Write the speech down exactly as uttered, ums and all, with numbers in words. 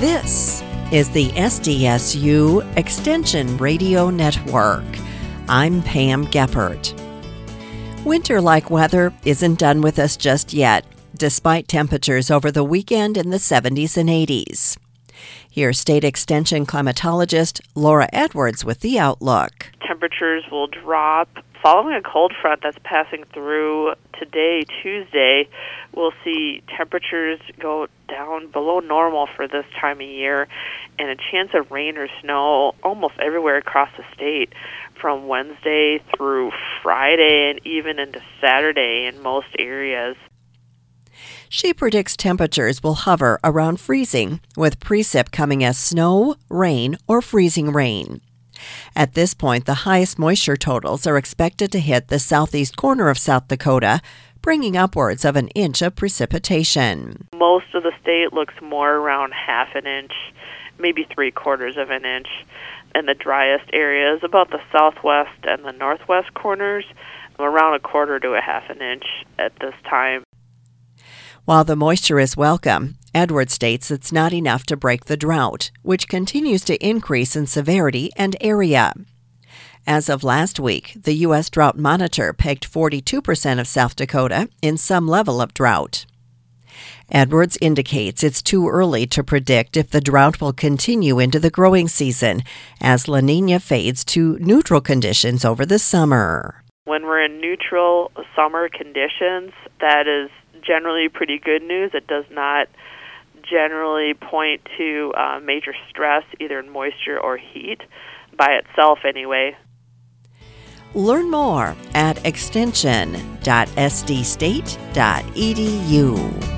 This is the S D S U Extension Radio Network. I'm Pam Geppert. Winter-like weather isn't done with us just yet, despite temperatures over the weekend in the seventies and eighties. Here's State Extension climatologist Laura Edwards with the outlook. Temperatures will drop. Following a cold front that's passing through today, Tuesday, we'll see temperatures go down below normal for this time of year and a chance of rain or snow almost everywhere across the state from Wednesday through Friday and even into Saturday in most areas. She predicts temperatures will hover around freezing, with precip coming as snow, rain, or freezing rain. At this point, the highest moisture totals are expected to hit the southeast corner of South Dakota, bringing upwards of an inch of precipitation. Most of the state looks more around half an inch, maybe three quarters of an inch. And the driest areas, about the southwest and the northwest corners, around a quarter to a half an inch at this time. While the moisture is welcome, Edwards states it's not enough to break the drought, which continues to increase in severity and area. As of last week, the U S Drought Monitor pegged forty-two percent of South Dakota in some level of drought. Edwards indicates it's too early to predict if the drought will continue into the growing season, as La Niña fades to neutral conditions over the summer. When we're in neutral summer conditions, that is generally pretty good news. It does not generally point to uh, major stress, either in moisture or heat, by itself anyway. Learn more at extension dot s d state dot e d u.